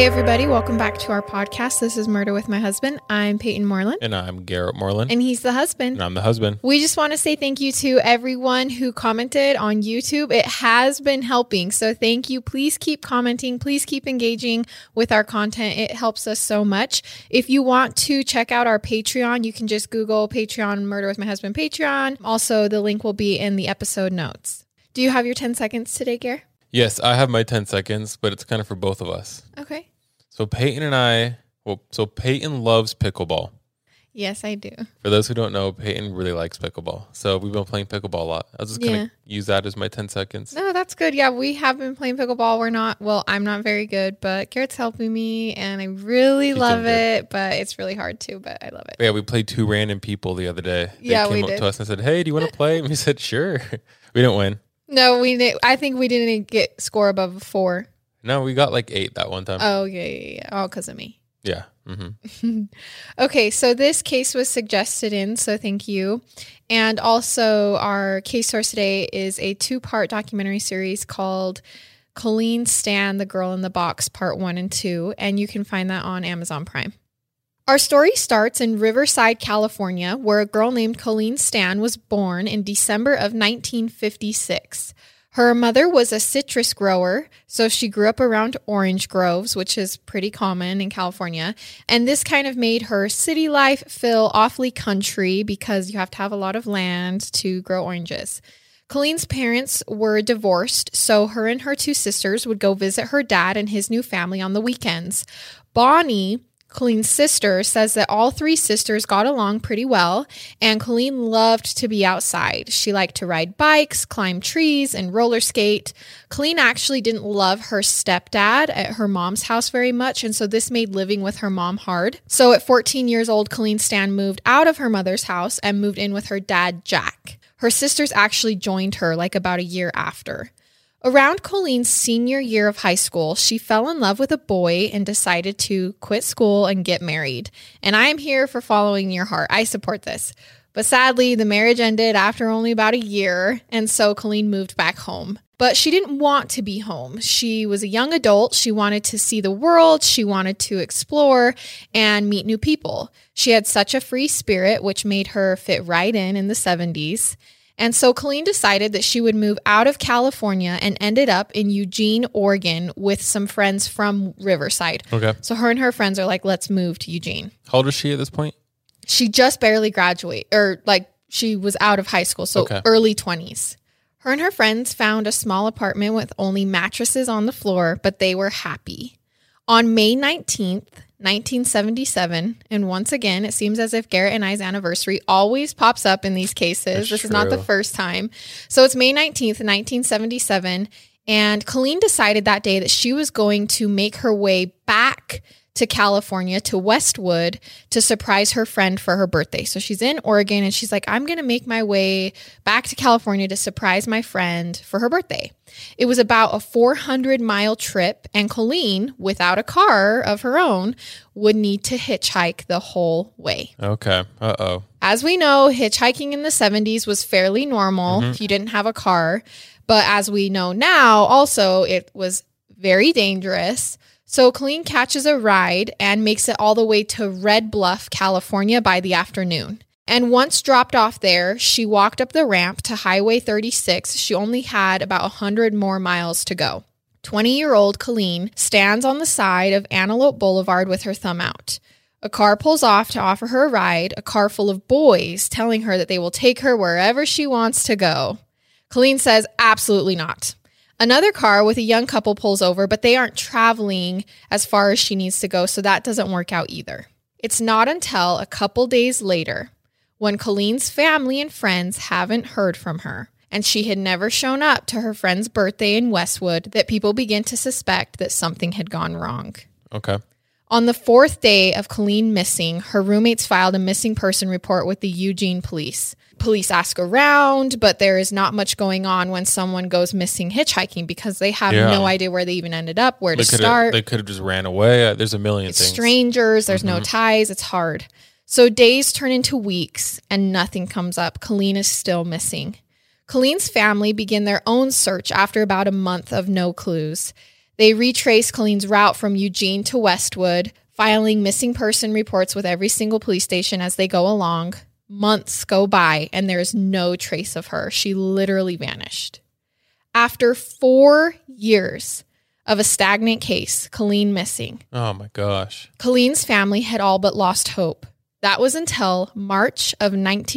Hey everybody, welcome back to our podcast. This is Murder with My Husband. I'm Peyton Moreland. And I'm Garrett Moreland. And he's the husband. And I'm the husband. We just want to say thank you to everyone who commented on YouTube. It has been helping. So thank you. Please keep commenting. Please keep engaging with our content. It helps us so much. If you want to check out our Patreon, you can just Google Patreon, Murder with My Husband Patreon. Also, the link will be in the episode notes. Do you have your 10 seconds today, Garrett? Yes, I have my 10 seconds, but it's kind of for both of us. Okay. So Peyton loves pickleball. Yes, I do. For those who don't know, Peyton really likes pickleball. So we've been playing pickleball a lot. I was just going to use that as my 10 seconds. No, that's good. Yeah, we have been playing pickleball. I'm not very good, but Garrett's helping me and I really love it, but it's really hard too, but I love it. Yeah, we played two random people the other day. They came up to us and said, "Hey, do you want to play?" And we said, "Sure." We didn't win. No, we didn't. I think we didn't get score above a 4. No, we got like 8 that one time. Oh, yeah. All because of me. Yeah. Mm-hmm. Okay, so this case was suggested in, so thank you. And also our case source today is a 2-part documentary series called Colleen Stan, The Girl in the Box, Part 1 and 2, and you can find that on Amazon Prime. Our story starts in Riverside, California, where a girl named Colleen Stan was born in December of 1956. Her mother was a citrus grower, so she grew up around orange groves, which is pretty common in California. And this kind of made her city life feel awfully country because you have to have a lot of land to grow oranges. Colleen's parents were divorced, so her and her 2 sisters would go visit her dad and his new family on the weekends. Bonnie, Colleen's sister, says that all 3 sisters got along pretty well, and Colleen loved to be outside. She liked to ride bikes, climb trees, and roller skate. Colleen actually didn't love her stepdad at her mom's house very much, and so this made living with her mom hard. So at 14 years old, Colleen Stan moved out of her mother's house and moved in with her dad, Jack. Her sisters actually joined her like about a year after. Around Colleen's senior year of high school, she fell in love with a boy and decided to quit school and get married. And I am here for following your heart. I support this. But sadly, the marriage ended after only about a year, and so Colleen moved back home. But she didn't want to be home. She was a young adult. She wanted to see the world. She wanted to explore and meet new people. She had such a free spirit, which made her fit right in the 70s. And so Colleen decided that she would move out of California and ended up in Eugene, Oregon with some friends from Riverside. Okay. So her and her friends are like, let's move to Eugene. How old is she at this point? She just barely graduated, or like she was out of high school, so early 20s. Her and her friends found a small apartment with only mattresses on the floor, but they were happy. On May 19th, 1977, and once again, it seems as if Garrett and I's anniversary always pops up in these cases. This is not the first time. So it's May 19th, 1977, and Colleen decided that day that she was going to make her way back to California, to Westwood, to surprise her friend for her birthday. So she's in Oregon, and she's like, I'm going to make my way back to California to surprise my friend for her birthday. It was about a 400-mile trip, and Colleen, without a car of her own, would need to hitchhike the whole way. Okay. Uh-oh. As we know, hitchhiking in the 70s was fairly normal if you didn't have a car. But as we know now, also, it was very dangerous. So Colleen catches a ride and makes it all the way to Red Bluff, California by the afternoon. And once dropped off there, she walked up the ramp to Highway 36. She only had about 100 more miles to go. 20-year-old Colleen stands on the side of Antelope Boulevard with her thumb out. A car pulls off to offer her a ride, a car full of boys telling her that they will take her wherever she wants to go. Colleen says, absolutely not. Another car with a young couple pulls over, but they aren't traveling as far as she needs to go, so that doesn't work out either. It's not until a couple days later, when Colleen's family and friends haven't heard from her, and she had never shown up to her friend's birthday in Westwood, that people begin to suspect that something had gone wrong. Okay. On the 4th day of Colleen missing, her roommates filed a missing person report with the Eugene police. Police ask around, but there is not much going on when someone goes missing hitchhiking because they have no idea where they even ended up, where to start. They could have just ran away. There's a million things. Strangers, there's no ties. It's hard. So days turn into weeks and nothing comes up. Colleen is still missing. Colleen's family begin their own search after about a month of no clues. They retrace Colleen's route from Eugene to Westwood, filing missing person reports with every single police station as they go along. Months go by and there's no trace of her. She literally vanished. After 4 years of a stagnant case, Colleen missing. Oh my gosh. Colleen's family had all but lost hope. That was until March of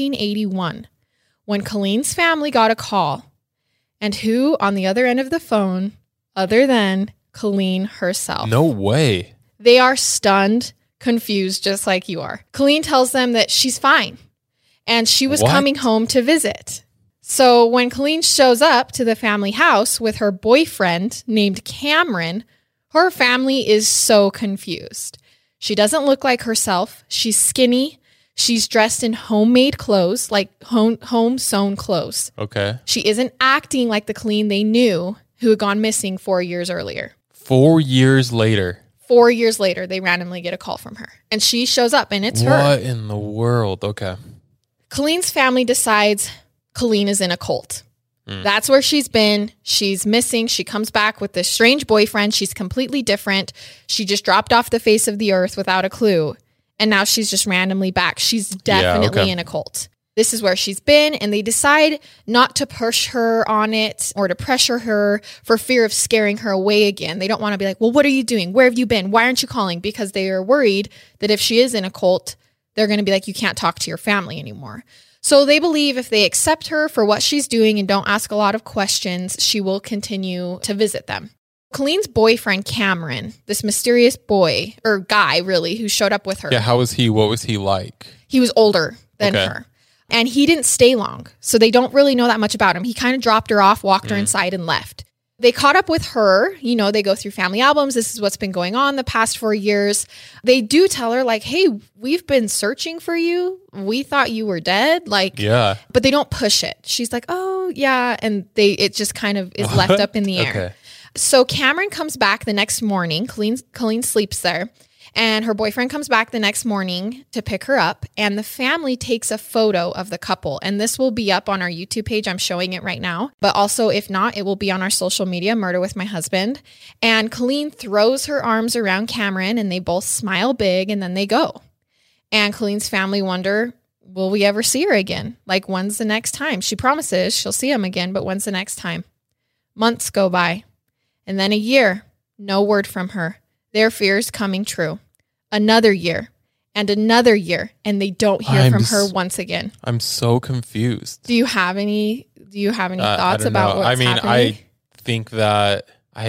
1981 when Colleen's family got a call. And who on the other end of the phone other than Colleen herself? No way. They are stunned, confused, just like you are. Colleen tells them that she's fine and she was coming home to visit. So when Colleen shows up to the family house with her boyfriend named Cameron, her family is so confused. She doesn't look like herself. She's skinny. She's dressed in homemade clothes, like home sewn clothes. Okay. She isn't acting like the Colleen they knew who had gone missing 4 years earlier. 4 years later. 4 years later, they randomly get a call from her. And she shows up, and it's her. What in the world? Okay. Colleen's family decides Colleen is in a cult. That's where she's been. She's missing. She comes back with this strange boyfriend. She's completely different. She just dropped off the face of the earth without a clue. And now she's just randomly back. She's definitely in a cult. This is where she's been, and they decide not to push her on it or to pressure her for fear of scaring her away again. They don't want to be like, well, what are you doing? Where have you been? Why aren't you calling? Because they are worried that if she is in a cult, they're going to be like, you can't talk to your family anymore. So they believe if they accept her for what she's doing and don't ask a lot of questions, she will continue to visit them. Colleen's boyfriend, Cameron, this mysterious boy, or guy really, who showed up with her. Yeah, how was he? What was he like? He was older than her. And he didn't stay long, so they don't really know that much about him. He kind of dropped her off, walked her inside, and left. They caught up with her. You know, they go through family albums. This is what's been going on the past 4 years. They do tell her, like, hey, we've been searching for you. We thought you were dead. Like, yeah. But they don't push it. She's like, oh, yeah. And it just kind of is left up in the air. Okay. So Cameron comes back the next morning. Colleen sleeps there. And her boyfriend comes back the next morning to pick her up. And the family takes a photo of the couple. And this will be up on our YouTube page. I'm showing it right now. But also, if not, it will be on our social media, Murder with My Husband. And Colleen throws her arms around Cameron and they both smile big and then they go. And Colleen's family wonder, will we ever see her again? Like, when's the next time? She promises she'll see him again, but when's the next time? Months go by. And then a year. No word from her. Their fears coming true. Another year and another year, and they don't hear from her once again. I'm so confused. Do you have any thoughts about what's happening? I think that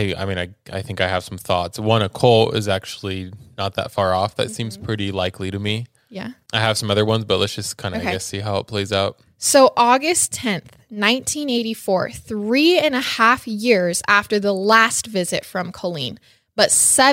I think I have some thoughts. One, a cult is actually not that far off. That seems pretty likely to me. Yeah. I have some other ones, but let's just kind of I guess see how it plays out. So August 10th, 1984, 3.5 years after the last visit from Colleen, but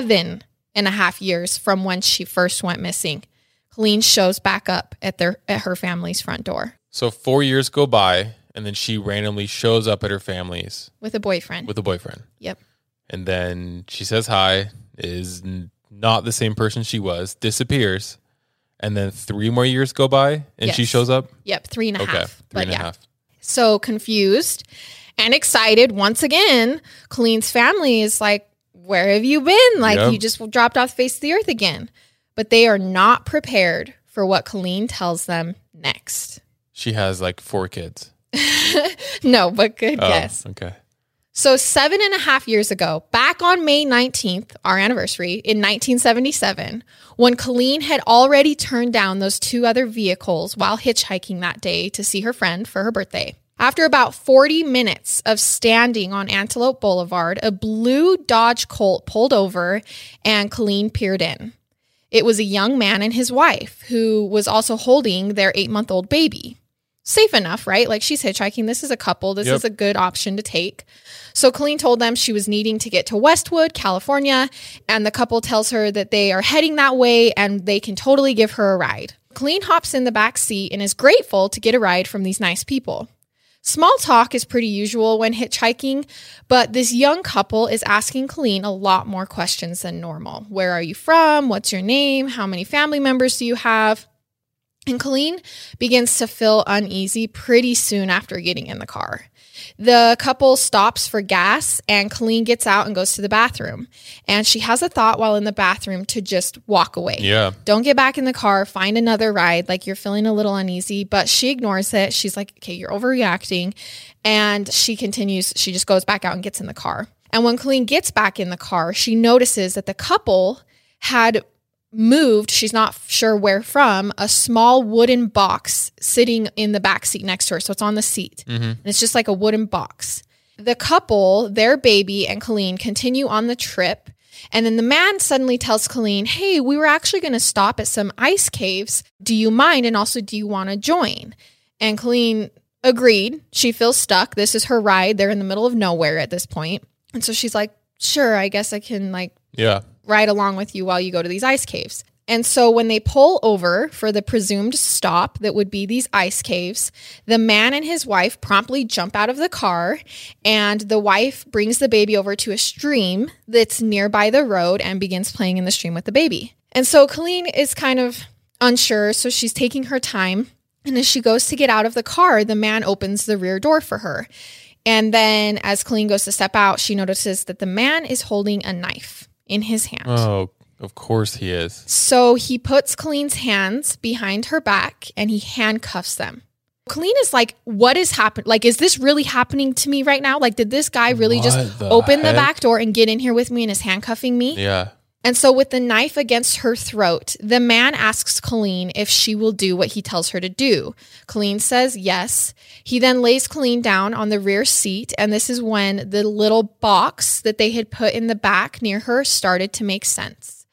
7.5 years from when she first went missing, Colleen shows back up at her family's front door. So 4 years go by, and then she randomly shows up at her family's. With a boyfriend. Yep. And then she says hi, is not the same person she was, disappears, and then 3 more years go by, and she shows up? Yep, 3.5. Okay, 3.5. So confused and excited, once again, Colleen's family is like, where have you been? Like, you just dropped off the face of the earth again. But they are not prepared for what Colleen tells them next. She has like 4 kids. No, but good guess. Okay. So 7.5 years ago, back on May 19th, our anniversary, in 1977, when Colleen had already turned down those 2 other vehicles while hitchhiking that day to see her friend for her birthday. After about 40 minutes of standing on Antelope Boulevard, a blue Dodge Colt pulled over and Colleen peered in. It was a young man and his wife who was also holding their 8-month-old baby. Safe enough, right? Like, she's hitchhiking. This is a couple. This is a good option to take. So Colleen told them she was needing to get to Westwood, California, and the couple tells her that they are heading that way and they can totally give her a ride. Colleen hops in the back seat and is grateful to get a ride from these nice people. Small talk is pretty usual when hitchhiking, but this young couple is asking Colleen a lot more questions than normal. Where are you from? What's your name? How many family members do you have? And Colleen begins to feel uneasy pretty soon after getting in the car. The couple stops for gas and Colleen gets out and goes to the bathroom. And she has a thought while in the bathroom to just walk away. Yeah. Don't get back in the car, find another ride. Like you're feeling a little uneasy, but she ignores it. She's like, okay, you're overreacting. And she continues, she just goes back out and gets in the car. And when Colleen gets back in the car, she notices that the couple had moved, she's not sure where from, a small wooden box sitting in the back seat next to her. So it's on the seat. And it's just like a wooden box. The couple, their baby and Colleen continue on the trip. And then the man suddenly tells Colleen, hey, we were actually going to stop at some ice caves. Do you mind? And also, do you want to join? And Colleen agreed. She feels stuck. This is her ride. They're in the middle of nowhere at this point. And so she's like, sure, I guess I can ride along with you while you go to these ice caves. And so when they pull over for the presumed stop that would be these ice caves, the man and his wife promptly jump out of the car, and the wife brings the baby over to a stream that's nearby the road and begins playing in the stream with the baby. And so Colleen is kind of unsure, so she's taking her time. And as she goes to get out of the car, the man opens the rear door for her. And then as Colleen goes to step out, she notices that the man is holding a knife in his hand. Oh, of course he is. So he puts Colleen's hands behind her back and he handcuffs them. Colleen is like, what is happening? Like, is this really happening to me right now? Like, did this guy really just open the back door and get in here with me and is handcuffing me? Yeah. And so with the knife against her throat, the man asks Colleen if she will do what he tells her to do. Colleen says yes. He then lays Colleen down on the rear seat, and this is when the little box that they had put in the back near her started to make sense.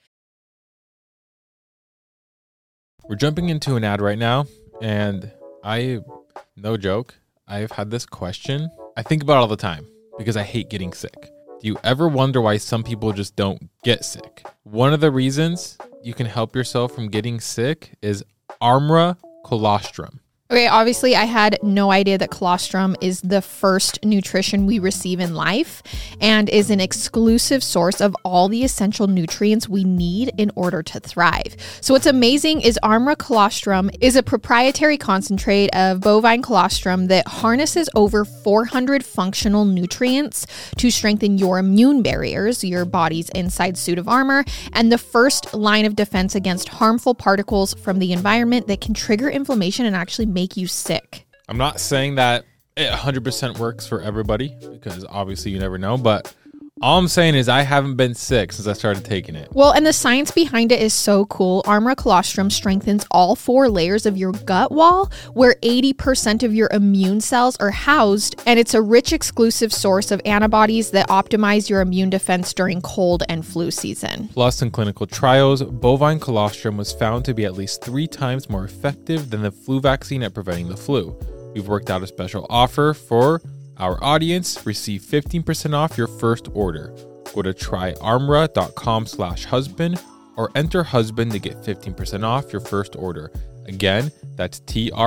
We're jumping into an ad right now, and no joke, I've had this question. I think about it all the time because I hate getting sick. Do you ever wonder why some people just don't get sick? One of the reasons you can help yourself from getting sick is Armra Colostrum. Okay, obviously I had no idea that colostrum is the first nutrition we receive in life and is an exclusive source of all the essential nutrients we need in order to thrive. So what's amazing is Armra Colostrum is a proprietary concentrate of bovine colostrum that harnesses over 400 functional nutrients to strengthen your immune barriers, your body's inside suit of armor, and the first line of defense against harmful particles from the environment that can trigger inflammation and actually make you sick. I'm not saying that it 100% works for everybody because obviously you never know, but all I'm saying is I haven't been sick since I started taking it. Well, and the science behind it is so cool. Armra Colostrum strengthens all 4 layers of your gut wall where 80% of your immune cells are housed, and it's a rich exclusive source of antibodies that optimize your immune defense during cold and flu season. Plus, in clinical trials, bovine colostrum was found to be at least 3 times more effective than the flu vaccine at preventing the flu. We've worked out a special offer for our audience. Receive 15% off your first order. Go to tryarmra.com/husband or enter husband to get 15% off your first order. Again, that's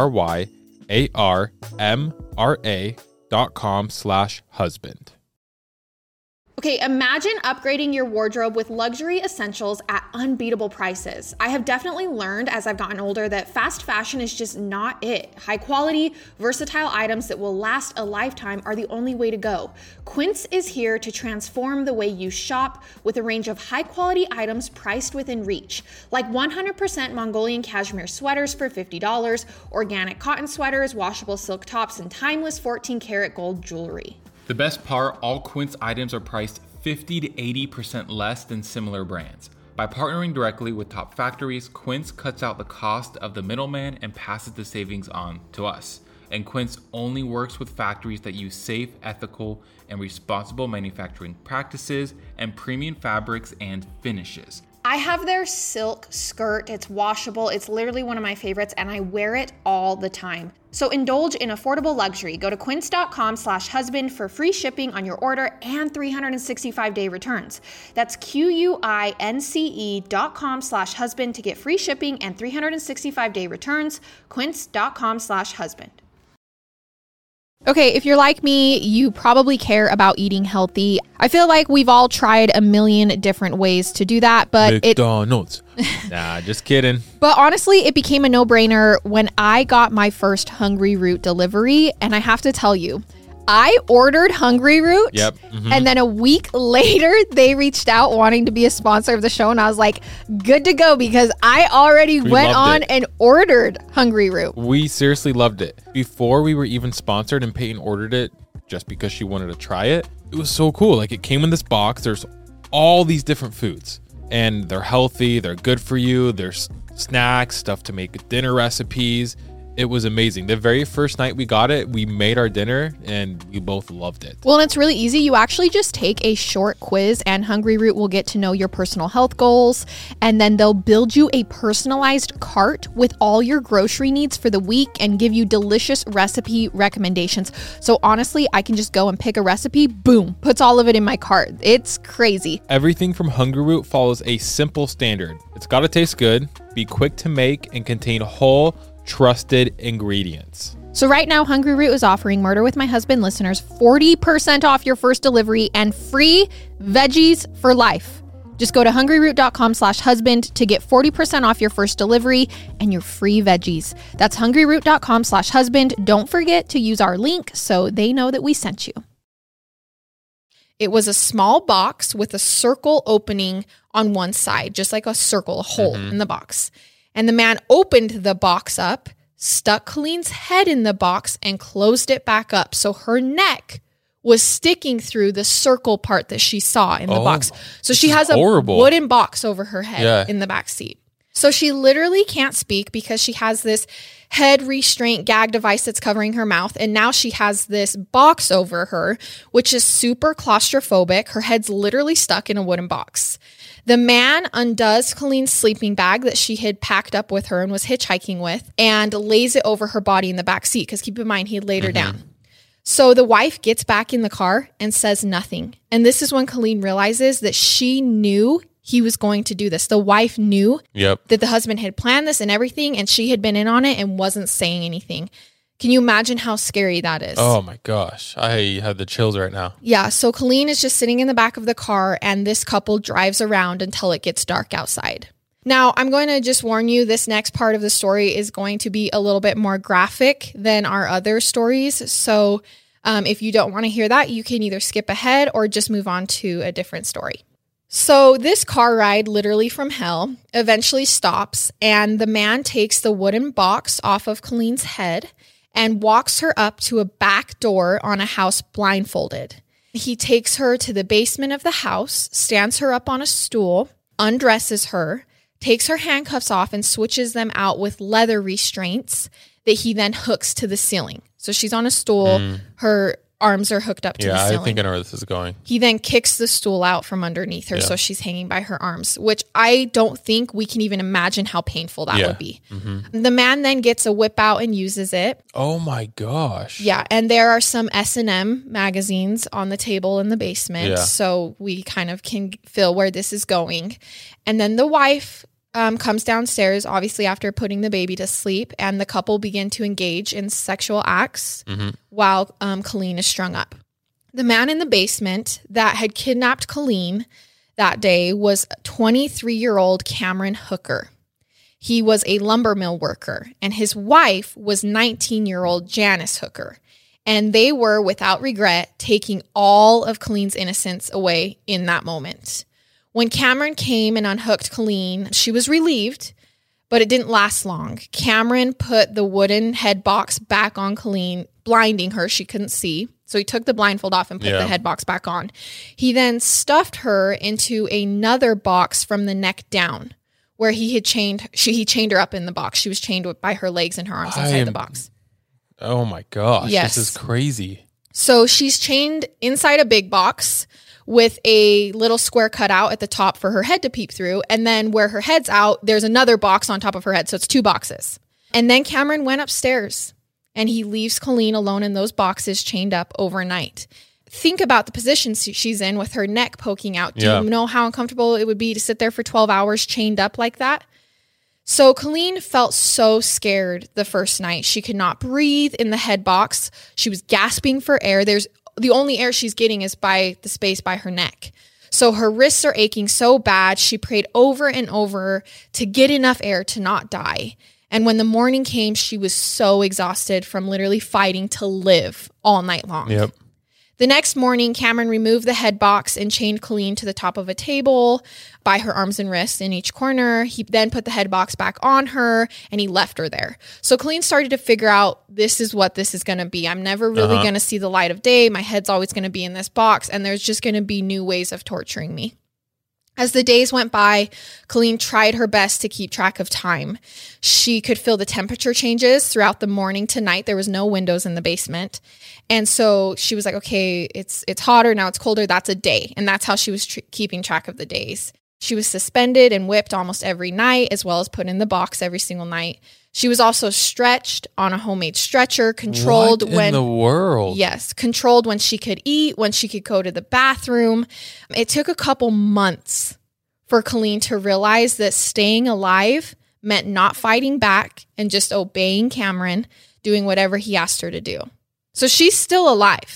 tryarmra.com/husband. Okay, imagine upgrading your wardrobe with luxury essentials at unbeatable prices. I have definitely learned as I've gotten older that fast fashion is just not it. High quality, versatile items that will last a lifetime are the only way to go. Quince is here to transform the way you shop with a range of high quality items priced within reach, like 100% Mongolian cashmere sweaters for $50, organic cotton sweaters, washable silk tops, and timeless 14-karat gold jewelry. The best part, all Quince items are priced 50 to 80% less than similar brands. By partnering directly with top factories, Quince cuts out the cost of the middleman and passes the savings on to us. And Quince only works with factories that use safe, ethical, and responsible manufacturing practices and premium fabrics and finishes. I have their silk skirt. It's washable. It's literally one of my favorites, and I wear it all the time. So indulge in affordable luxury. Go to quince.com/husband for free shipping on your order and 365-day returns. That's QUINCE.com/husband to get free shipping and 365-day returns. Quince.com/husband. Okay, if you're like me, you probably care about eating healthy. I feel like we've all tried a million different ways to do that, but McDonald's. Nah, just kidding. But honestly, it became a no-brainer when I got my first Hungry Root delivery, and I have to tell you, I ordered Hungry Root. Yep. And then a week later, they reached out wanting to be a sponsor of the show. And I was like, good to go, because I already went on and ordered Hungry Root. We seriously loved it. Before we were even sponsored and Peyton ordered it just because she wanted to try it, it was so cool. Like, it came in this box. There's all these different foods and they're healthy. They're good for you. There's snacks, stuff to make dinner recipes. It was amazing. The very first night we got it, we made our dinner and we both loved it. Well, and it's really easy. You actually just take a short quiz and Hungry Root will get to know your personal health goals. And then they'll build you a personalized cart with all your grocery needs for the week and give you delicious recipe recommendations. So honestly, I can just go and pick a recipe, boom, puts all of it in my cart. It's crazy. Everything from Hungry Root follows a simple standard. It's got to taste good, be quick to make, and contain whole, trusted ingredients. So right now, Hungry Root is offering Murder with My Husband listeners 40% off your first delivery and free veggies for life. Just go to hungryroot.com/husband to get 40% off your first delivery and your free veggies. That's hungryroot.com/husband. Don't forget to use our link so they know that we sent you. It was a small box with a circle opening on one side, just like a circle, a hole in the box. And the man opened the box up, stuck Colleen's head in the box, and closed it back up. So her neck was sticking through the circle part that she saw in the box. So she has a wooden box over her head in the back seat. So she literally can't speak because she has this head restraint gag device that's covering her mouth. And now she has this box over her, which is super claustrophobic. Her head's literally stuck in a wooden box. The man undoes Colleen's sleeping bag that she had packed up with her and was hitchhiking with and lays it over her body in the back seat because keep in mind, he laid her down. So the wife gets back in the car and says nothing. And this is when Colleen realizes that she knew he was going to do this. The wife knew that the husband had planned this and everything, and she had been in on it and wasn't saying anything. Can you imagine how scary that is? Oh my gosh. I have the chills right now. Yeah. So Colleen is just sitting in the back of the car and this couple drives around until it gets dark outside. Now, I'm going to just warn you, this next part of the story is going to be a little bit more graphic than our other stories. So if you don't want to hear that, you can either skip ahead or just move on to a different story. So this car ride, literally from hell, eventually stops and the man takes the wooden box off of Colleen's head and walks her up to a back door on a house blindfolded. He takes her to the basement of the house, stands her up on a stool, undresses her, takes her handcuffs off and switches them out with leather restraints that he then hooks to the ceiling. So she's on a stool, her arms are hooked up to the ceiling. I think I know where this is going. He then kicks the stool out from underneath her, so she's hanging by her arms, which I don't think we can even imagine how painful that would be. The man then gets a whip out and uses it. Oh my gosh. Yeah, and there are some S&M magazines on the table in the basement, so we kind of can feel where this is going. And then the wife comes downstairs, obviously after putting the baby to sleep, and the couple begin to engage in sexual acts while Colleen is strung up. The man in the basement that had kidnapped Colleen that day was 23-year-old Cameron Hooker. He was a lumber mill worker, and his wife was 19-year-old Janice Hooker. And they were, without regret, taking all of Colleen's innocence away in that moment. When Cameron came and unhooked Colleen, she was relieved, but it didn't last long. Cameron put the wooden head box back on Colleen, blinding her. She couldn't see. So he took the blindfold off and put the head box back on. He then stuffed her into another box from the neck down where he chained her up in the box. She was chained by her legs and her arms inside the box. Oh my gosh. Yes. This is crazy. So she's chained inside a big box with a little square cut out at the top for her head to peep through. And then where her head's out, there's another box on top of her head. So it's two boxes. And then Cameron went upstairs and he leaves Colleen alone in those boxes chained up overnight. Think about the position she's in with her neck poking out. Do you know how uncomfortable it would be to sit there for 12 hours chained up like that? So Colleen felt so scared the first night. She could not breathe in the head box. She was gasping for air. The only air she's getting is by the space by her neck. So her wrists are aching so bad. She prayed over and over to get enough air to not die. And when the morning came, she was so exhausted from literally fighting to live all night long. Yep. The next morning, Cameron removed the head box and chained Colleen to the top of a table by her arms and wrists in each corner. He then put the head box back on her and he left her there. So Colleen started to figure out, this is what this is going to be. I'm never really going to see the light of day. My head's always going to be in this box and there's just going to be new ways of torturing me. As the days went by, Colleen tried her best to keep track of time. She could feel the temperature changes throughout the morning to night. There was no windows in the basement. And so she was like, okay, it's hotter, now it's colder. That's a day. And that's how she was keeping track of the days. She was suspended and whipped almost every night, as well as put in the box every single night. She was also stretched on a homemade stretcher, controlled what in the world? Yes, controlled when she could eat, when she could go to the bathroom. It took a couple months for Colleen to realize that staying alive meant not fighting back and just obeying Cameron, doing whatever he asked her to do. So she's still alive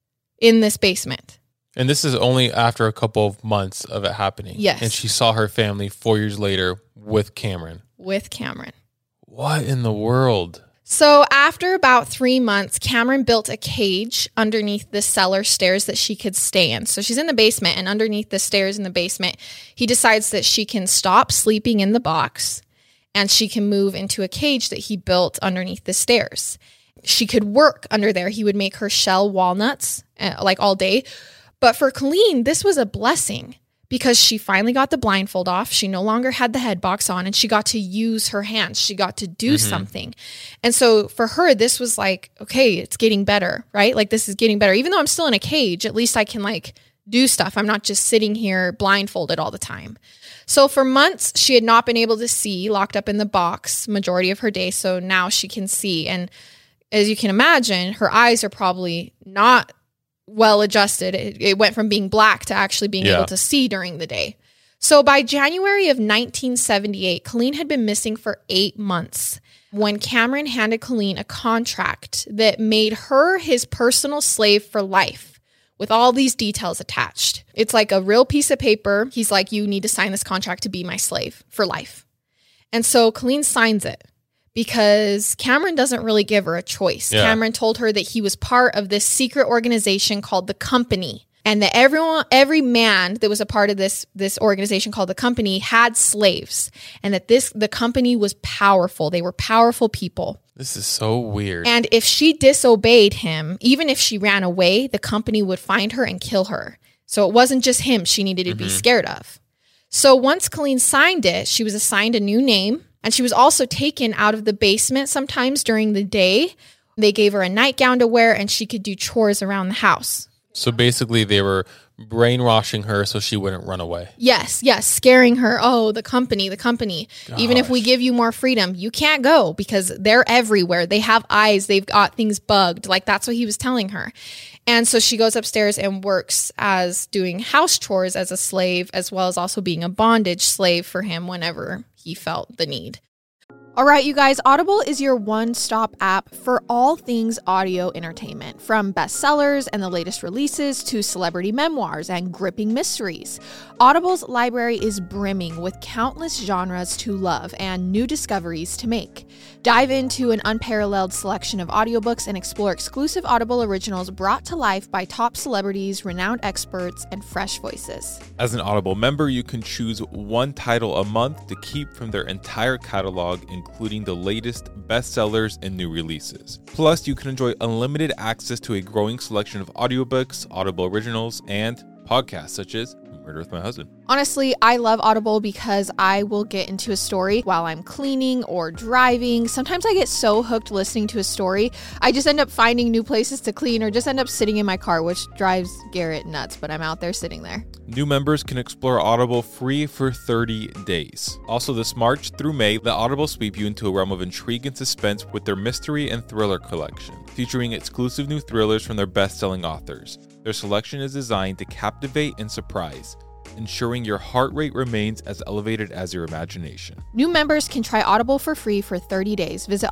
in this basement. And this is only after a couple of months of it happening. Yes. And she saw her family 4 years later with Cameron. With Cameron. What in the world? So after about 3 months, Cameron built a cage underneath the cellar stairs that she could stay in. So she's in the basement, and underneath the stairs in the basement, he decides that she can stop sleeping in the box and she can move into a cage that he built underneath the stairs. She could work under there. He would make her shell walnuts like all day. But for Colleen, this was a blessing because she finally got the blindfold off. She no longer had the head box on and she got to use her hands. She got to do something. And so for her, this was like, okay, it's getting better, right? Like this is getting better. Even though I'm still in a cage, at least I can like do stuff. I'm not just sitting here blindfolded all the time. So for months, she had not been able to see, locked up in the box majority of her day. So now she can see. And as you can imagine, her eyes are probably not well adjusted. It went from being black to actually being able to see during the day. So by January of 1978, Colleen had been missing for 8 months when Cameron handed Colleen a contract that made her his personal slave for life with all these details attached. It's like a real piece of paper. He's like, you need to sign this contract to be my slave for life. And so Colleen signs it. Because Cameron doesn't really give her a choice. Yeah. Cameron told her that he was part of this secret organization called the Company. And that every man that was a part of this organization called the Company had slaves. And that the Company was powerful. They were powerful people. This is so weird. And if she disobeyed him, even if she ran away, the Company would find her and kill her. So it wasn't just him she needed to be scared of. So once Colleen signed it, she was assigned a new name. And she was also taken out of the basement sometimes during the day. They gave her a nightgown to wear and she could do chores around the house. So basically they were brainwashing her so she wouldn't run away. Yes, scaring her. Oh, the company. Gosh. Even if we give you more freedom, you can't go because they're everywhere. They have eyes. They've got things bugged. Like that's what he was telling her. And so she goes upstairs and works as doing house chores as a slave, as well as also being a bondage slave for him whenever he felt the need. All right, you guys, Audible is your one-stop app for all things audio entertainment, from bestsellers and the latest releases to celebrity memoirs and gripping mysteries. Audible's library is brimming with countless genres to love and new discoveries to make. Dive into an unparalleled selection of audiobooks and explore exclusive Audible originals brought to life by top celebrities, renowned experts, and fresh voices. As an Audible member, you can choose one title a month to keep from their entire catalog, including the latest bestsellers and new releases. Plus, you can enjoy unlimited access to a growing selection of audiobooks, Audible originals, and podcasts such as Murder with My Husband. Honestly, I love Audible because I will get into a story while I'm cleaning or driving. Sometimes I get so hooked listening to a story, I just end up finding new places to clean or just end up sitting in my car, which drives Garrett nuts, but I'm out there sitting there. New members can explore Audible free for 30 days. Also, this March through May, let Audible sweep you into a realm of intrigue and suspense with their mystery and thriller collection, featuring exclusive new thrillers from their best-selling authors. Their selection is designed to captivate and surprise, ensuring your heart rate remains as elevated as your imagination. New members can try Audible for free for 30 days. Visit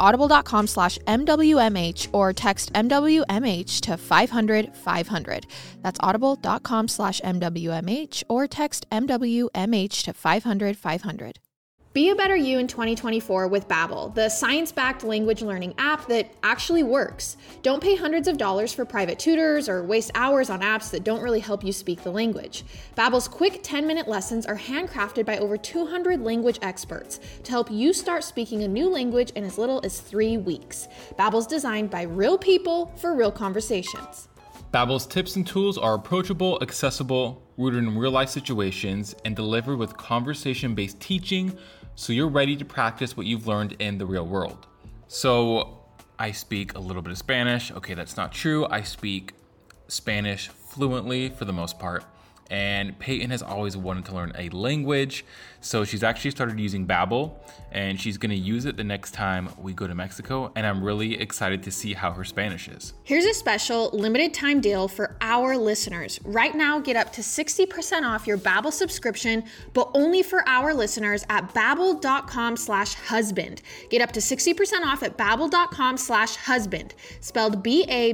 audible.com/MWMH or text MWMH to 500-500. That's audible.com/MWMH or text MWMH to 500-500. Be a better you in 2024 with Babbel, the science-backed language learning app that actually works. Don't pay hundreds of dollars for private tutors or waste hours on apps that don't really help you speak the language. Babbel's quick 10-minute lessons are handcrafted by over 200 language experts to help you start speaking a new language in as little as 3 weeks. Babbel's designed by real people for real conversations. Babbel's tips and tools are approachable, accessible, rooted in real-life situations, and delivered with conversation-based teaching, so you're ready to practice what you've learned in the real world. So I speak a little bit of Spanish. Okay, that's not true. I speak Spanish fluently for the most part. And Peyton has always wanted to learn a language, so she's actually started using Babbel, and she's going to use it the next time we go to Mexico, and I'm really excited to see how her Spanish is. Here's a special limited time deal for our listeners. Right now, get up to 60% off your Babbel subscription, but only for our listeners at babbel.com/husband. Get up to 60% off at babbel.com/husband, spelled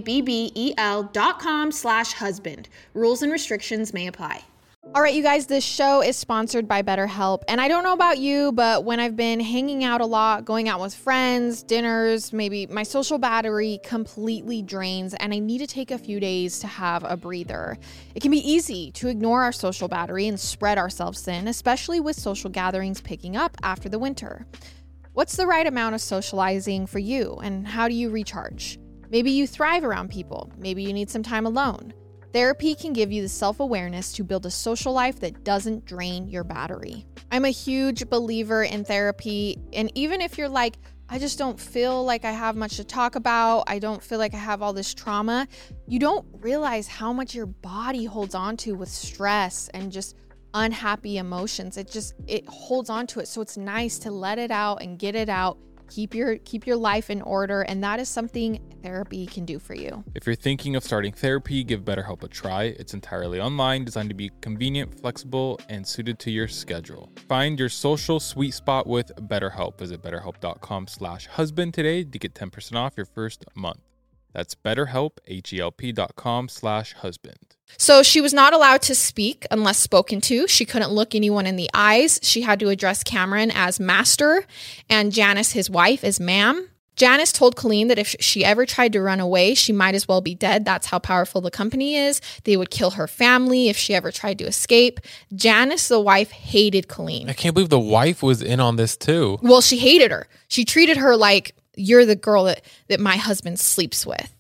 BABBEL.com/husband. Rules and restrictions may apply. All right, you guys, this show is sponsored by BetterHelp. And I don't know about you, but when I've been hanging out a lot, going out with friends, dinners, maybe my social battery completely drains and I need to take a few days to have a breather. It can be easy to ignore our social battery and spread ourselves thin, especially with social gatherings picking up after the winter. What's the right amount of socializing for you, and how do you recharge? Maybe you thrive around people. Maybe you need some time alone. Therapy can give you the self-awareness to build a social life that doesn't drain your battery. I'm a huge believer in therapy, and even if you're like, I just don't feel like I have much to talk about, I don't feel like I have all this trauma, you don't realize how much your body holds on to with stress and just unhappy emotions. It holds on to it. So it's nice to let it out and get it out. Keep your life in order, and that is something therapy can do for you. If you're thinking of starting therapy, give BetterHelp a try. It's entirely online, designed to be convenient, flexible, and suited to your schedule. Find your social sweet spot with BetterHelp. Visit BetterHelp.com/husband today to get 10% off your first month. That's BetterHelp, HELP.com/husband. So she was not allowed to speak unless spoken to. She couldn't look anyone in the eyes. She had to address Cameron as master and Janice, his wife, as ma'am. Janice told Colleen that if she ever tried to run away, she might as well be dead. That's how powerful the company is. They would kill her family if she ever tried to escape. Janice, the wife, hated Colleen. I can't believe the wife was in on this too. Well, she hated her. She treated her like, you're the girl that my husband sleeps with.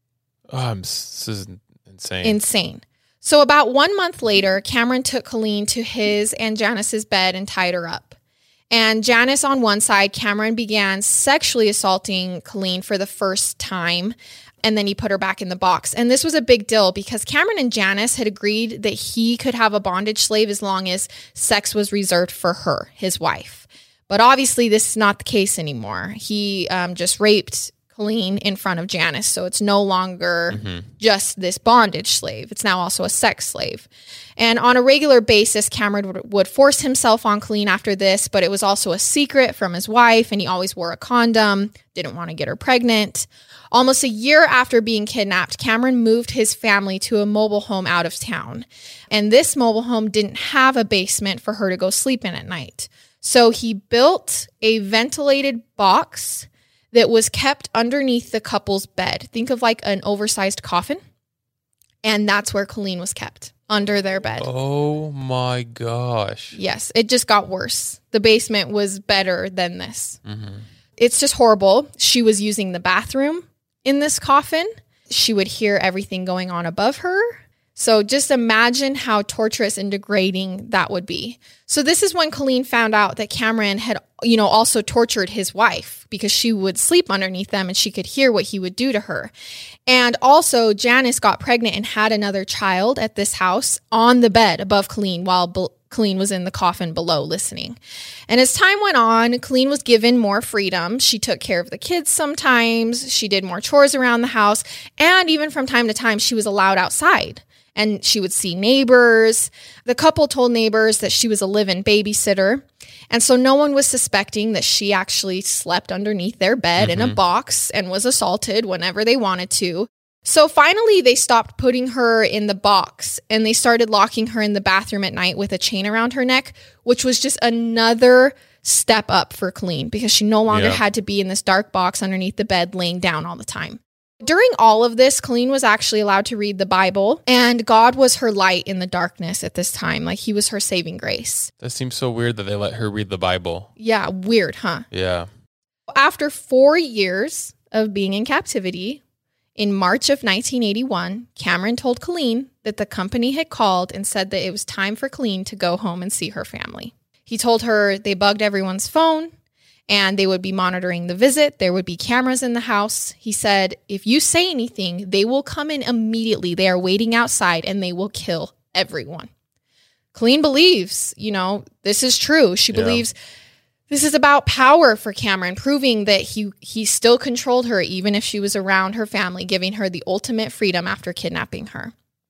This is insane. Insane. So about 1 month later, Cameron took Colleen to his and Janice's bed and tied her up. And Janice on one side, Cameron began sexually assaulting Colleen for the first time. And then he put her back in the box. And this was a big deal because Cameron and Janice had agreed that he could have a bondage slave as long as sex was reserved for her, his wife. But obviously this is not the case anymore. He just raped Colleen in front of Janice. So it's no longer just this bondage slave. It's now also a sex slave. And on a regular basis, Cameron would force himself on Colleen after this, but it was also a secret from his wife, and he always wore a condom, didn't want to get her pregnant. Almost a year after being kidnapped, Cameron moved his family to a mobile home out of town. And this mobile home didn't have a basement for her to go sleep in at night. So he built a ventilated box that was kept underneath the couple's bed. Think of like an oversized coffin. And that's where Colleen was kept, under their bed. Oh my gosh. Yes, it just got worse. The basement was better than this. It's just horrible. She was using the bathroom in this coffin. She would hear everything going on above her. So just imagine how torturous and degrading that would be. So this is when Colleen found out that Cameron had, also tortured his wife because she would sleep underneath them and she could hear what he would do to her. And also Janice got pregnant and had another child at this house on the bed above Colleen while Colleen was in the coffin below listening. And as time went on, Colleen was given more freedom. She took care of the kids sometimes. She did more chores around the house. And even from time to time, she was allowed outside. And she would see neighbors. The couple told neighbors that she was a live-in babysitter. And so no one was suspecting that she actually slept underneath their bed in a box and was assaulted whenever they wanted to. So finally, they stopped putting her in the box and they started locking her in the bathroom at night with a chain around her neck, which was just another step up for Colleen because she no longer Yeah. had to be in this dark box underneath the bed laying down all the time. During all of this, Colleen was actually allowed to read the Bible, and God was her light in the darkness at this time. Like, he was her saving grace. That seems so weird that they let her read the Bible. Yeah, weird, huh? Yeah. After 4 years of being in captivity, in March of 1981, Cameron told Colleen that the company had called and said that it was time for Colleen to go home and see her family. He told her they bugged everyone's phone and they would be monitoring the visit. There would be cameras in the house. He said, if you say anything, they will come in immediately. They are waiting outside and they will kill everyone. Colleen believes, this is true. She believes this is about power for Cameron, proving that he still controlled her even if she was around her family, giving her the ultimate freedom after kidnapping her.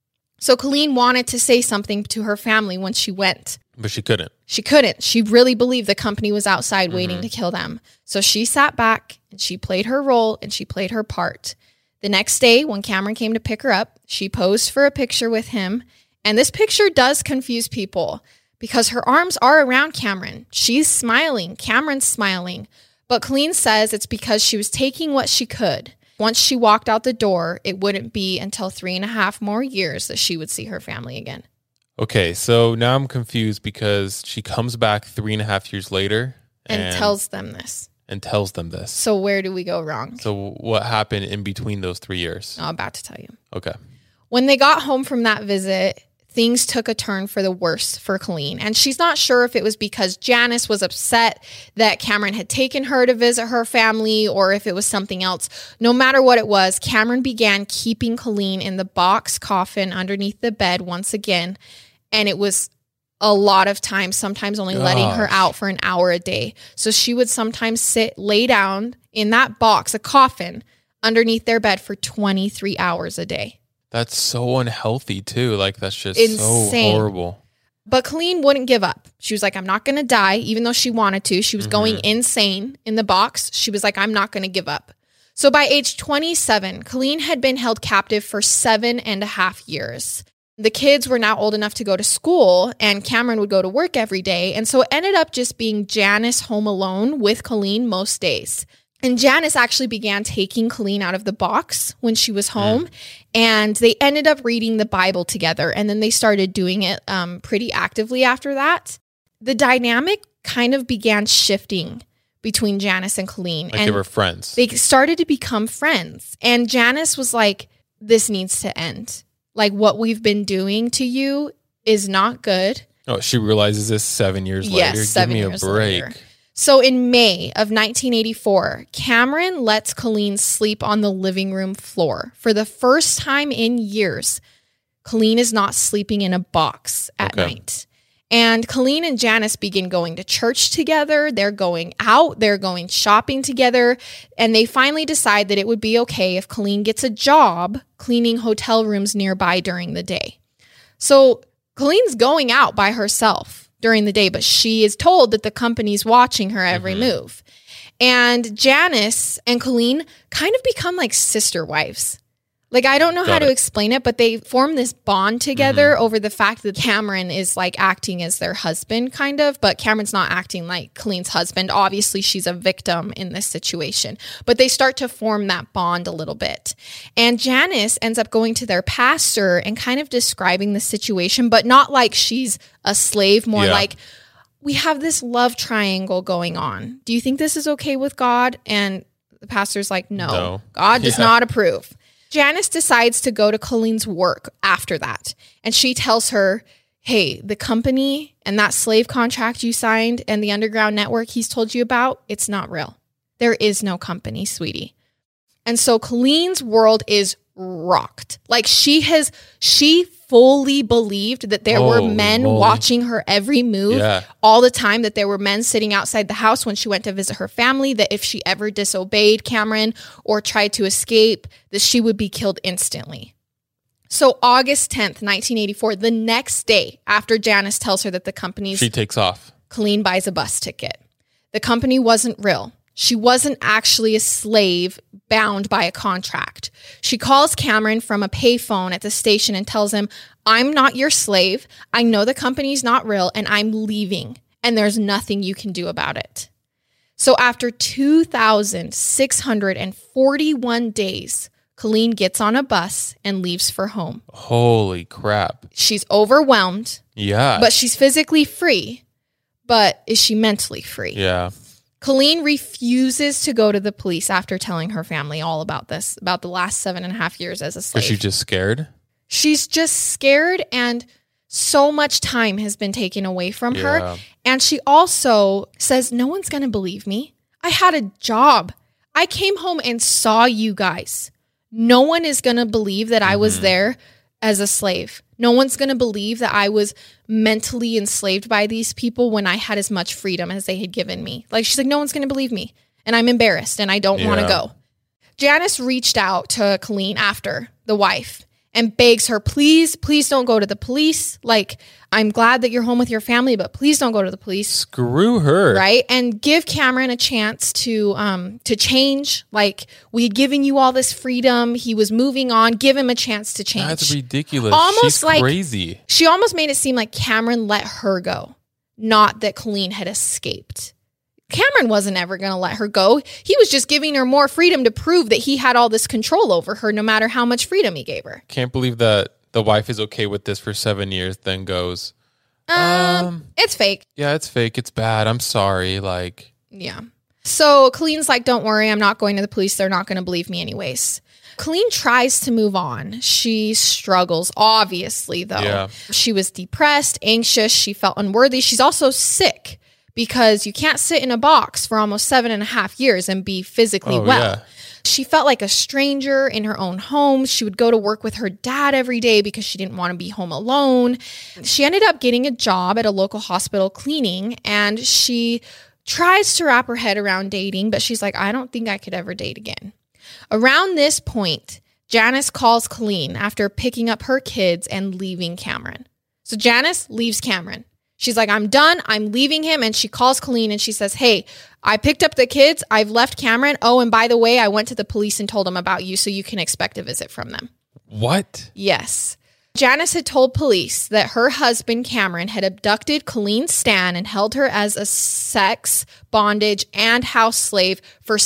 So Colleen wanted to say something to her family when she went. But she couldn't. She couldn't. She really believed the company was outside waiting to kill them. So she sat back and she played her role and she played her part. The next day, when Cameron came to pick her up, she posed for a picture with him. And this picture does confuse people because her arms are around Cameron. She's smiling. Cameron's smiling. But Colleen says it's because she was taking what she could. Once she walked out the door, it wouldn't be until 3.5 more years that she would see her family again. Okay, so now I'm confused because she comes back 3.5 years later And tells them this. And tells them this. So where do we go wrong? So what happened in between those 3 years? I'm about to tell you. Okay. When they got home from that visit, things took a turn for the worse for Colleen. And she's not sure if it was because Janice was upset that Cameron had taken her to visit her family or if it was something else. No matter what it was, Cameron began keeping Colleen in the box coffin underneath the bed once again. And it was a lot of times, sometimes only letting her out for an hour a day. So she would sometimes lay down in that box, a coffin, underneath their bed for 23 hours a day. That's so unhealthy too. Like, that's just Insane. so horrible. But Colleen wouldn't give up. She was like, I'm not going to die, even though she wanted to. She was going insane in the box. She was like, I'm not going to give up. So by age 27, Colleen had been held captive for 7.5 years. The kids were now old enough to go to school, and Cameron would go to work every day. And so it ended up just being Janice home alone with Colleen most days. And Janice actually began taking Colleen out of the box when she was home, and they ended up reading the Bible together. And then they started doing it pretty actively after that. The dynamic kind of began shifting between Janice and Colleen. Like, they were friends. They started to become friends. And Janice was like, this needs to end. Like, what we've been doing to you is not good. Oh, she realizes this 7 years later. Yes, 7 Give me years a break. later. So in May of 1984, Cameron lets Colleen sleep on the living room floor. For the first time in years, Colleen is not sleeping in a box at night. And Colleen and Janice begin going to church together. They're going out. They're going shopping together. And they finally decide that it would be okay if Colleen gets a job cleaning hotel rooms nearby during the day. So Colleen's going out by herself during the day, but she is told that the company's watching her every move. And Janice and Colleen kind of become like sister wives. Like, I don't know how to explain it, but they form this bond together over the fact that Cameron is like acting as their husband kind of, but Cameron's not acting like Colleen's husband. Obviously, she's a victim in this situation, but they start to form that bond a little bit. And Janice ends up going to their pastor and kind of describing the situation, but not like she's a slave, more like, we have this love triangle going on. Do you think this is okay with God? And the pastor's like, no. God does not approve. Janice decides to go to Colleen's work after that. And she tells her, hey, the company and that slave contract you signed and the underground network he's told you about, it's not real. There is no company, sweetie. And so Colleen's world is rocked. Like, she fully believed that there were men watching her every move all the time, that there were men sitting outside the house when she went to visit her family, that if she ever disobeyed Cameron or tried to escape, that she would be killed instantly. So August 10th, 1984, the next day after Janice tells her that the company's... She takes off. Colleen buys a bus ticket. The company wasn't real. She wasn't actually a slave bound by a contract. She calls Cameron from a payphone at the station and tells him, I'm not your slave. I know the company's not real and I'm leaving. and there's nothing you can do about it. So after 2,641 days, Colleen gets on a bus and leaves for home. Holy crap. She's overwhelmed. Yeah. But she's physically free. But is she mentally free? Yeah. Colleen refuses to go to the police after telling her family all about this, about the last 7.5 years as a slave. Is she just scared? She's just scared, and so much time has been taken away from her. And she also says, no one's going to believe me. I had a job. I came home and saw you guys. No one is going to believe that I was there as a slave. No one's going to believe that I was mentally enslaved by these people when I had as much freedom as they had given me. Like, she's like, no one's going to believe me. And I'm embarrassed and I don't want to go. Janice reached out to Colleen after, the wife, and begs her, please don't go to the police. Like, I'm glad that you're home with your family, but please don't go to the police. Screw her. Right? And give Cameron a chance to change. Like, we had given you all this freedom. He was moving on. Give him a chance to change. That's ridiculous. Almost She's like crazy. She almost made it seem like Cameron let her go, not that Colleen had escaped. Cameron wasn't ever going to let her go. He was just giving her more freedom to prove that he had all this control over her, no matter how much freedom he gave her. Can't believe that the wife is okay with this for 7 years, then goes, it's fake. yeah, it's fake. It's bad. I'm sorry. Like, yeah. So Colleen's like, don't worry, I'm not going to the police. They're not going to believe me anyways. Colleen tries to move on. She struggles, obviously, though. Yeah. She was depressed, anxious. She felt unworthy. She's also sick, because you can't sit in a box for almost 7.5 years and be physically well. Yeah. She felt like a stranger in her own home. She would go to work with her dad every day because she didn't want to be home alone. She ended up getting a job at a local hospital cleaning, and she tries to wrap her head around dating, but she's like, I don't think I could ever date again. Around this point, Janice calls Colleen after picking up her kids and leaving Cameron. So Janice leaves Cameron. She's like, I'm done. I'm leaving him. And she calls Colleen and she says, hey, I picked up the kids. I've left Cameron. Oh, and by the way, I went to the police and told them about you, so you can expect a visit from them. what? Yes. Janice had told police that her husband, Cameron, had abducted Colleen Stan and held her as a sex, bondage, and house slave for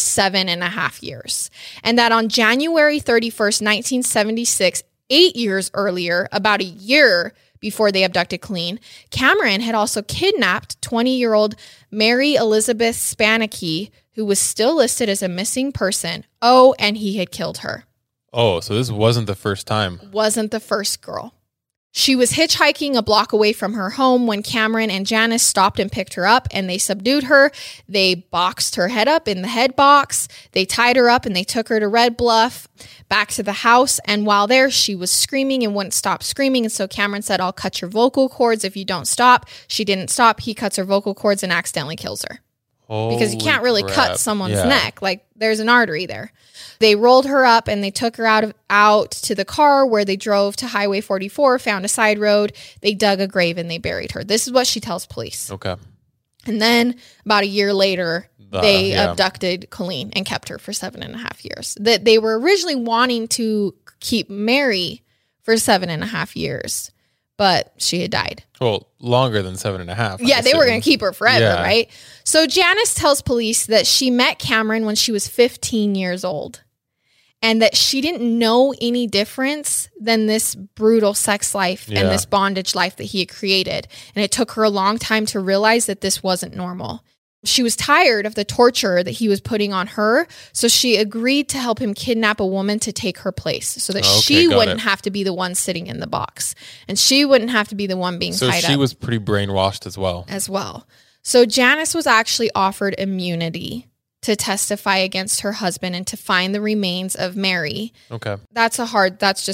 7.5 years. And that on January 31st, 1976, 8 years earlier, about a year before they abducted Colleen, Cameron had also kidnapped 20-year-old Mary Elizabeth Spanicky, who was still listed as a missing person. Oh, and he had killed her. Oh, so this wasn't the first time. Wasn't the first girl. She was hitchhiking a block away from her home when Cameron and Janice stopped and picked her up, and they subdued her. They boxed her head up in the head box. They tied her up and they took her to Red Bluff, back to the house. And while there, she was screaming and wouldn't stop screaming. And so Cameron said, I'll cut your vocal cords if you don't stop. She didn't stop. He cuts her vocal cords and accidentally kills her. Because you can't really cut someone's neck. Like, there's an artery there. They rolled her up and they took her out to the car, where they drove to Highway 44, found a side road. They dug a grave and they buried her. This is what she tells police. Okay. And then about a year later, they abducted Colleen and kept her for 7.5 years. That they were originally wanting to keep Mary for 7.5 years, but she had died. Well, longer than 7.5. Yeah, they were going to keep her forever, right? So Janice tells police that she met Cameron when she was 15 years old, and that she didn't know any difference than this brutal sex life and this bondage life that he had created. And it took her a long time to realize that this wasn't normal. She was tired of the torture that he was putting on her, so she agreed to help him kidnap a woman to take her place, so that she wouldn't have to be the one sitting in the box, and she wouldn't have to be the one being tied up. So she was pretty brainwashed as well. So Janice was actually offered immunity to testify against her husband and to find the remains of Mary. Okay. That's a hard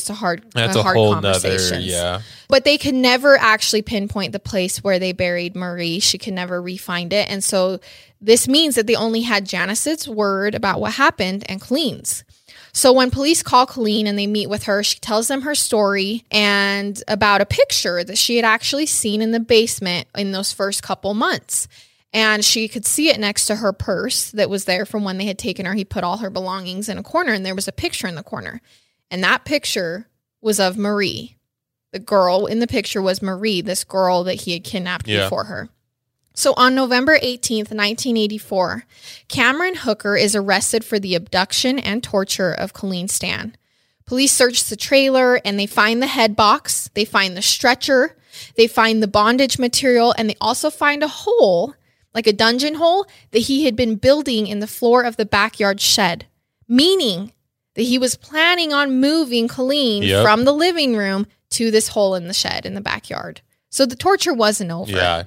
whole conversation. Nother, But they could never actually pinpoint the place where they buried Marie. She could never re-find it. And so this means that they only had Janice's word about what happened and Colleen's. So when police call Colleen and they meet with her, she tells them her story and about a picture that she had actually seen in the basement in those first couple months. And she could see it next to her purse that was there from when they had taken her. He put all her belongings in a corner, and there was a picture in the corner. And that picture was of Marie. The girl in the picture was Marie, this girl that he had kidnapped before her. So on November 18th, 1984, Cameron Hooker is arrested for the abduction and torture of Colleen Stan. Police search the trailer and they find the head box, they find the stretcher, they find the bondage material, and they also find a hole, like a dungeon hole, that he had been building in the floor of the backyard shed, meaning that he was planning on moving Colleen from the living room to this hole in the shed in the backyard. So the torture wasn't over. Yeah.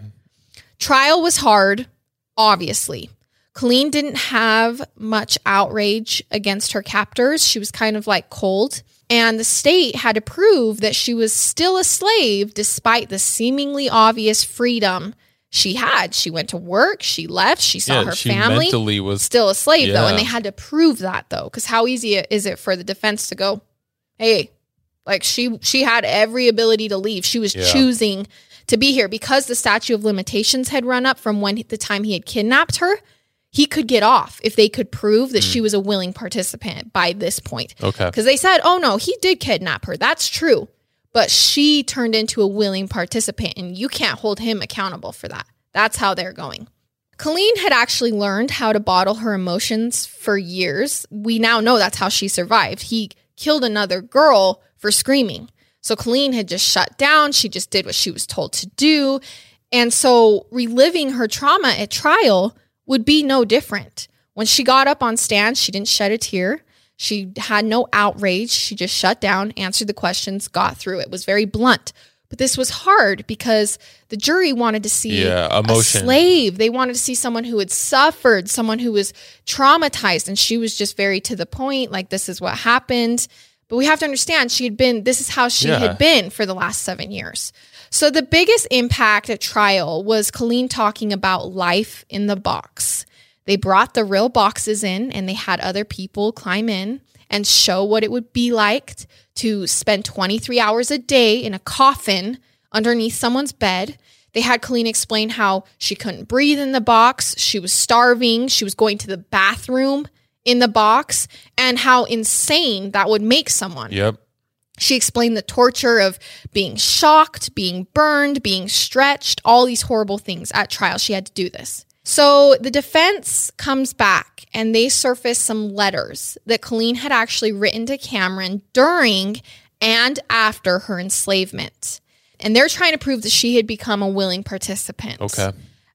Trial was hard, obviously. Colleen didn't have much outrage against her captors. She was kind of like cold. And the state had to prove that she was still a slave despite the seemingly obvious freedom she had. She went to work, she left, she saw her she family. Mentally was still a slave, though. And they had to prove that, though. Because how easy is it for the defense to go, hey, like she had every ability to leave. She was choosing to be here because the statute of limitations had run up from the time he had kidnapped her. He could get off if they could prove that she was a willing participant by this point. Okay. Because they said, oh no, he did kidnap her. That's true. But she turned into a willing participant and you can't hold him accountable for that. That's how they're going. Colleen had actually learned how to bottle her emotions for years. We now know that's how she survived. He killed another girl for screaming. So Colleen had just shut down. She just did what she was told to do. And so reliving her trauma at trial would be no different. When she got up on stand, she didn't shed a tear. She had no outrage. She just shut down, answered the questions, got through. It was very blunt. But this was hard because the jury wanted to see a slave. They wanted to see someone who had suffered, someone who was traumatized. And she was just very to the point, like, this is what happened. But we have to understand this is how she had been for the last 7 years. So the biggest impact at trial was Colleen talking about life in the box. They brought the real boxes in and they had other people climb in and show what it would be like to spend 23 hours a day in a coffin underneath someone's bed. They had Colleen explain how she couldn't breathe in the box. She was starving. She was going to the bathroom in the box and how insane that would make someone. Yep. She explained the torture of being shocked, being burned, being stretched, all these horrible things at trial. She had to do this. So the defense comes back and they surface some letters that Colleen had actually written to Cameron during and after her enslavement. And they're trying to prove that she had become a willing participant. Okay.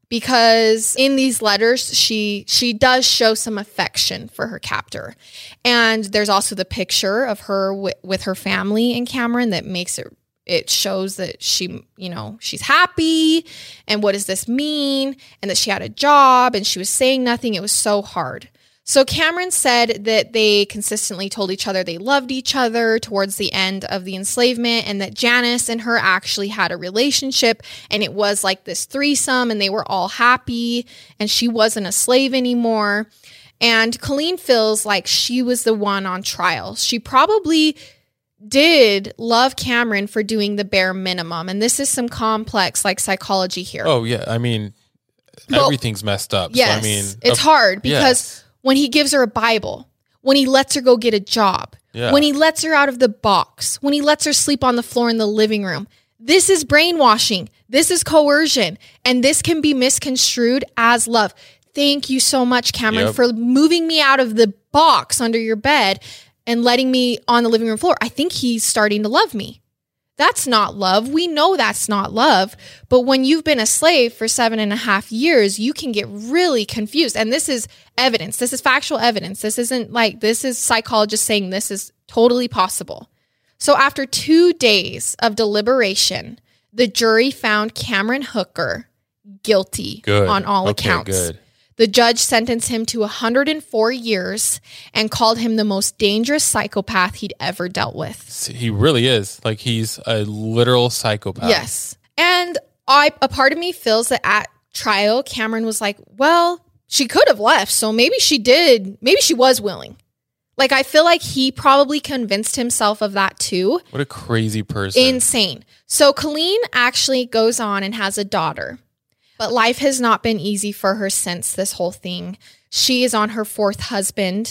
Because in these letters, she does show some affection for her captor. And there's also the picture of her with her family in Cameron that makes it shows that she's happy. And what does this mean? And that she had a job and she was saying nothing. It was so hard. So Cameron said that they consistently told each other they loved each other towards the end of the enslavement and that Janice and her actually had a relationship and it was like this threesome and they were all happy and she wasn't a slave anymore. And Colleen feels like she was the one on trial. She probably did love Cameron for doing the bare minimum. And this is some complex like psychology here. Oh, yeah. I mean, everything's messed up. Yes, so, I mean, it's hard because when he gives her a Bible, when he lets her go get a job, when he lets her out of the box, when he lets her sleep on the floor in the living room, this is brainwashing. This is coercion. And this can be misconstrued as love. Thank you so much, Cameron, for moving me out of the box under your bed and letting me on the living room floor. I think he's starting to love me. That's not love. We know that's not love. But when you've been a slave for 7.5 years, you can get really confused. And this is evidence. This is factual evidence. This is psychologists saying this is totally possible. So after 2 days of deliberation, the jury found Cameron Hooker guilty on all accounts. Good. The judge sentenced him to 104 years and called him the most dangerous psychopath he'd ever dealt with. He really is. Like, he's a literal psychopath. Yes. And a part of me feels that at trial, Cameron was like, well, she could have left. So maybe she did. Maybe she was willing. Like, I feel like he probably convinced himself of that too. What a crazy person. Insane. So Colleen actually goes on and has a daughter. But life has not been easy for her since this whole thing. She is on her 4th husband,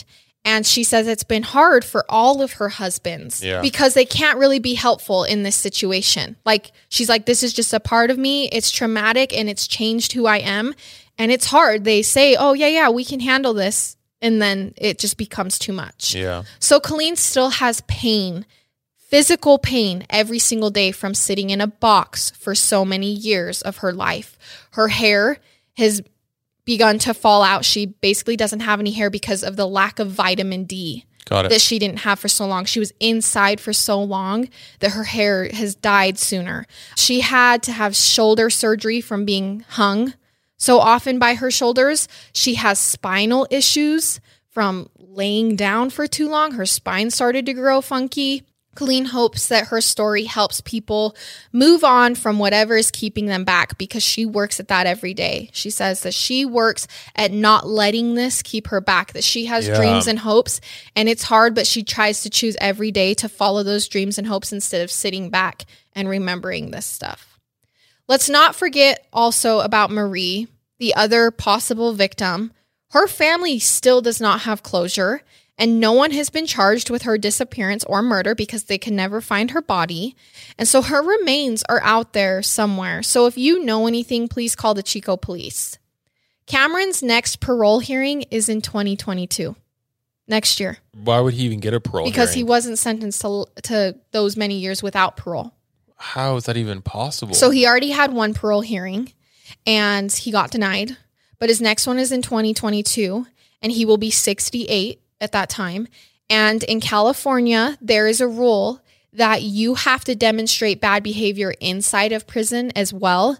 And she says it's been hard for all of her husbands because they can't really be helpful in this situation. Like, she's like, this is just a part of me. It's traumatic and it's changed who I am. And it's hard. They say, oh, yeah, we can handle this. And then it just becomes too much. Yeah. So Colleen still has pain, physical pain every single day from sitting in a box for so many years of her life. Her hair has begun to fall out. She basically doesn't have any hair because of the lack of vitamin D that she didn't have for so long. She was inside for so long that her hair has died sooner. She had to have shoulder surgery from being hung so often by her shoulders. She has spinal issues from laying down for too long. Her spine started to grow funky. Colleen hopes that her story helps people move on from whatever is keeping them back, because she works at that every day. She says that she works at not letting this keep her back, that she has dreams and hopes, and it's hard, but she tries to choose every day to follow those dreams and hopes instead of sitting back and remembering this stuff. Let's not forget also about Marie, the other possible victim. Her family still does not have closure, and no one has been charged with her disappearance or murder because they can never find her body. And so her remains are out there somewhere. So if you know anything, please call the Chico police. Cameron's next parole hearing is in 2022, next year. Why would he even get a parole Because hearing? he wasn't sentenced to those many years without parole. How is that even possible? So he already had one parole hearing and he got denied. But his next one is in 2022 and he will be 68 at that time. And in California, there is a rule that you have to demonstrate bad behavior inside of prison as well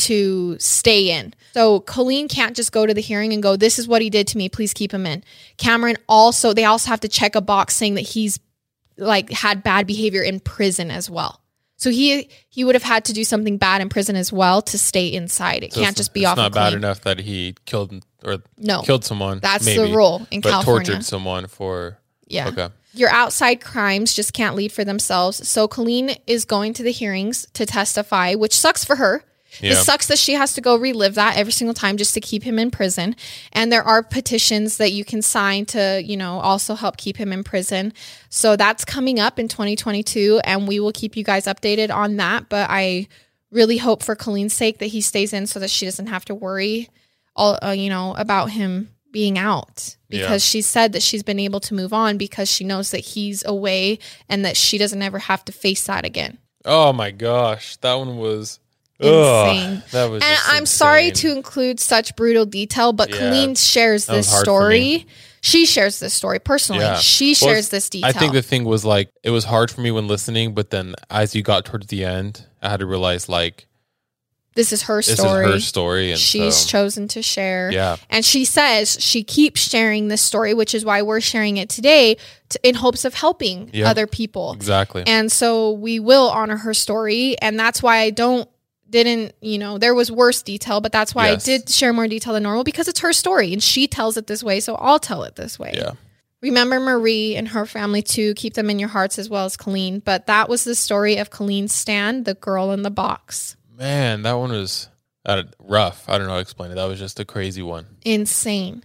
to stay in. So Colleen can't just go to the hearing and go, this is what he did to me, please keep him in. Cameron also, they also have to check a box saying that he's like had bad behavior in prison as well. So he would have had to do something bad in prison as well to stay inside. It can't just be off. It's not bad enough that he killed someone. That's the rule in California. But tortured someone for Okay. Your outside crimes just can't lead for themselves. So Colleen is going to the hearings to testify, which sucks for her. Yeah. It sucks that she has to go relive that every single time just to keep him in prison. And there are petitions that you can sign to, also help keep him in prison. So that's coming up in 2022, and we will keep you guys updated on that. But I really hope for Colleen's sake that he stays in so that she doesn't have to worry about him being out, because she said that she's been able to move on because she knows that he's away and that she doesn't ever have to face that again. Oh my gosh. That one was insane. That was and I'm sorry to include such brutal detail, but Colleen shares this story. She shares this story personally. Yeah. She shares this detail. I think the thing was like, it was hard for me when listening, but then as you got towards the end, I had to realize like, this is her story. And she's chosen to share. Yeah. And she says she keeps sharing this story, which is why we're sharing it today in hopes of helping other people. Exactly. And so we will honor her story. And that's why I didn't, there was worse detail, but that's why I did share more detail than normal, because it's her story and she tells it this way. So I'll tell it this way. Yeah. Remember Marie and her family too. Keep them in your hearts as well as Colleen. But that was the story of Colleen Stan, the girl in the box. Man, that one was rough. I don't know how to explain it. That was just a crazy one. Insane.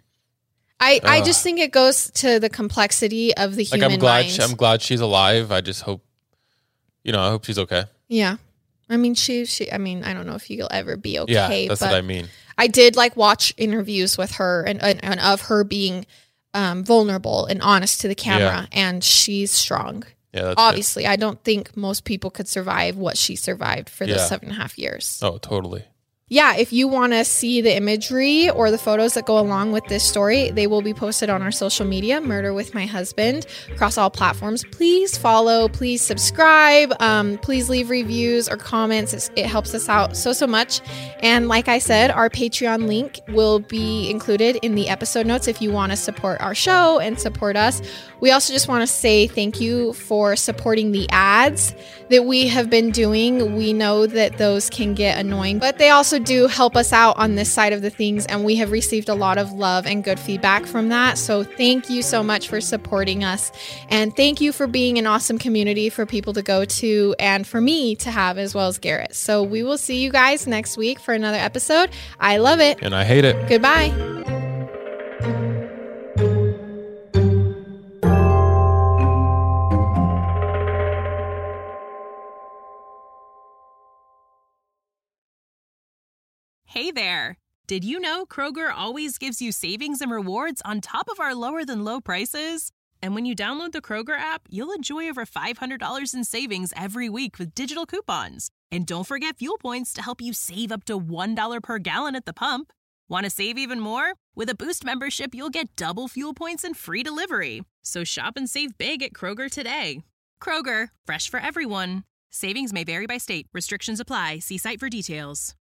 I just think it goes to the complexity of the human mind. I'm glad she's alive. I just hope, I hope she's okay. Yeah. I mean, I don't know if you'll ever be okay. Yeah, that's what I mean. I did watch interviews with her and of her being vulnerable and honest to the camera, and she's strong. Yeah, that's obviously good. I don't think most people could survive what she survived for those 7.5 years. Oh, totally. Yeah, if you want to see the imagery or the photos that go along with this story, they will be posted on our social media, Murder with My Husband, across all platforms. Please follow, please subscribe, please leave reviews or comments. It helps us out so much. And like I said, our Patreon link will be included in the episode notes if you want to support our show and support us. We also just want to say thank you for supporting the ads that we have been doing. We know that those can get annoying, but they also do help us out on this side of the things, and we have received a lot of love and good feedback from that. So thank you so much for supporting us, and thank you for being an awesome community for people to go to and for me to have, as well as Garrett. So we will see you guys next week for another episode. I love it. And I hate it. Goodbye. Hey there! Did you know Kroger always gives you savings and rewards on top of our lower-than-low prices? And when you download the Kroger app, you'll enjoy over $500 in savings every week with digital coupons. And don't forget fuel points to help you save up to $1 per gallon at the pump. Want to save even more? With a Boost membership, you'll get double fuel points and free delivery. So shop and save big at Kroger today. Kroger, fresh for everyone. Savings may vary by state. Restrictions apply. See site for details.